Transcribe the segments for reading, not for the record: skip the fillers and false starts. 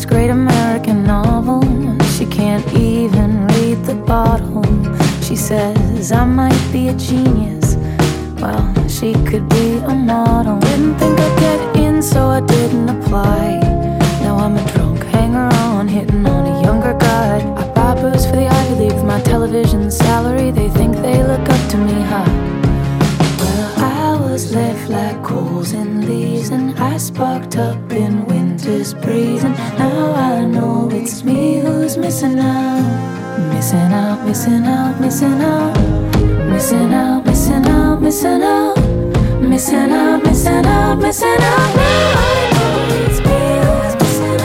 first great American novel. She can't even read the bottle. She says I might be a genius. Well, she could be a model. Didn't think I'd get in, so I didn't apply. Now I'm a drunk hanger-on, hitting on a younger guy. I buy booze for the Ivy League with my television salary. They think they look up to me, huh? Well, I was left like coals and leaves, and I sparked up in winter's breeze. And now I know it's me who's missing out. Missing out, missing out, missing out. Missing out, missing out, missing out. Missing out, missing out, missing out. Now I know it's me who's missing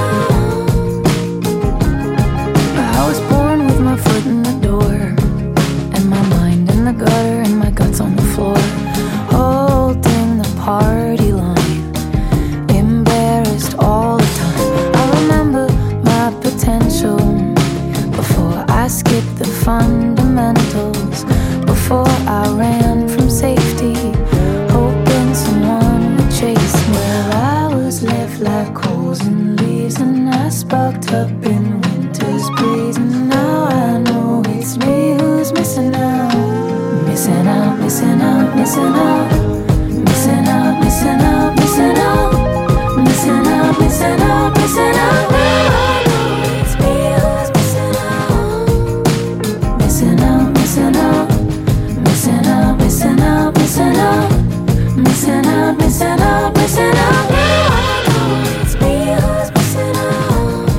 out. I was born with my foot in the door, and my mind in the gutter, and my guts on the floor, holding the party line, embarrassed all the time. I remember my potential before I skipped the fundamentals, before I ran from safety, hoping someone would chase me. Well, I was left like coals and leaves, and I sparked up in winter's breeze. And now I know it's me who's missing out. Missing out, missing out, missing out. Missing out, missing out, missing out. Missing out, missing out, missing out. Now I know it's me who's missing out. Missing out, missing out. Missing out, missing out, missing out. Missing out, missing out, missing out. Now I know it's me who's missing out.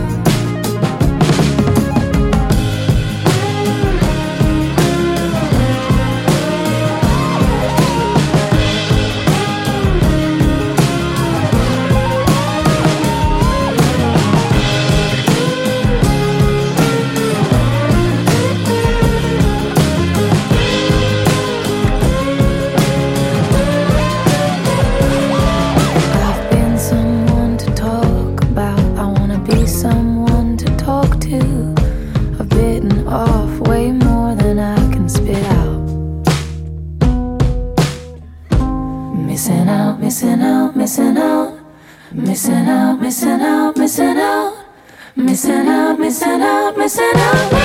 Missing out, missing out, missing out. Missing out, missing out, missing out. Missing out, missing out, missing out.